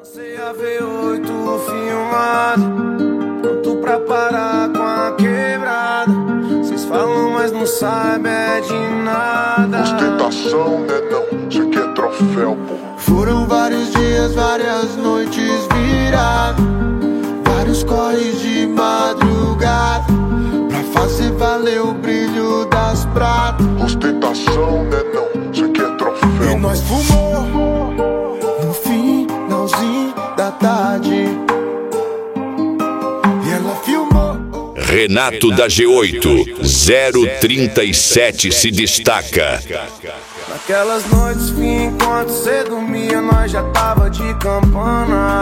A V8 filmado, pronto pra parar com a quebrada. Cês falam, mas não sabem é de nada. Ostentação, né não, cê quer troféu, pô. Foram vários dias, várias noites viradas, vários corres de madrugada, pra fazer valer o brilho das pratas. Ostentação, né não, cê quer troféu. E nós fumou no finalzinho da tarde, e ela filmou. Renato da G8, 037 se destaca. Naquelas noites que enquanto cê dormia nós já tava de campana,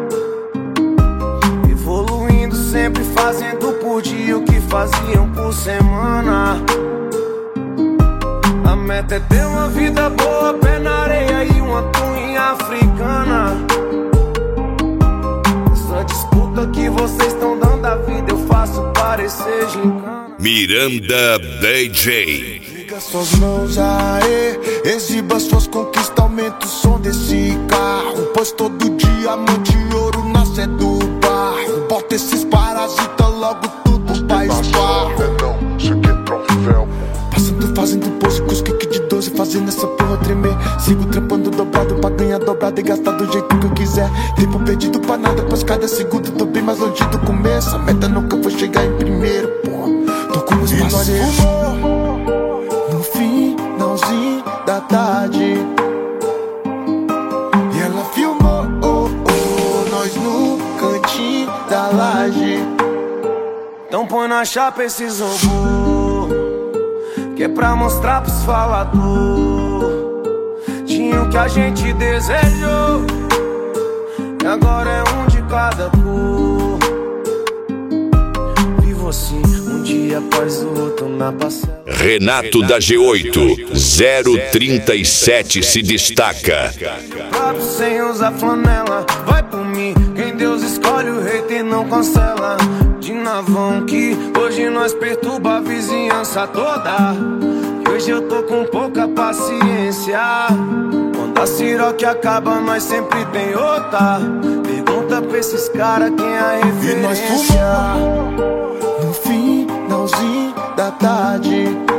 evoluindo sempre, fazendo por dia o que faziam por semana. A meta é ter uma vida boa, pé na areia e uma tunha africana. Essa disputa que vocês estão dando à vida eu faço parecer gincana. Miranda DJ. Liga suas mãos, aê, exiba suas conquistas, aumenta o som desse carro, pois todo diamante e ouro nasce do barro. Bota esses parasitas logo tudo pra esbarro. Não, cê quer troféu. Passando, fazendo pose com os kick de 12, fazendo essa porra tremer. Sigo trampando dobrado pra ganhar dobrado e gastar do jeito que eu quiser. Tempo perdido pra nada, pois cada segundo tô bem mais longe do começo. A meta nunca foi chegar em primeiro, porra. Tô com os parceiros no finalzinho da tarde, e ela filmou, nós no cantinho da laje. Então põe na chapa esse robô, que é pra mostrar pros falador. Tinha o que a gente desejou, e agora é um de cada cor. Vivo assim, um dia após o outro na parcela. Renato da G8, 037 se destaca. Próprio sem usar flanela, vai por mim. Quem Deus escolhe, o hater não cancela. De navão que hoje nós perturba a vizinhança toda. E hoje eu tô com pouca paciência. Quando a siroque acaba, nós sempre tem outra. Pergunta pra esses caras quem é a referência. E nós fumou no finalzinho da tarde,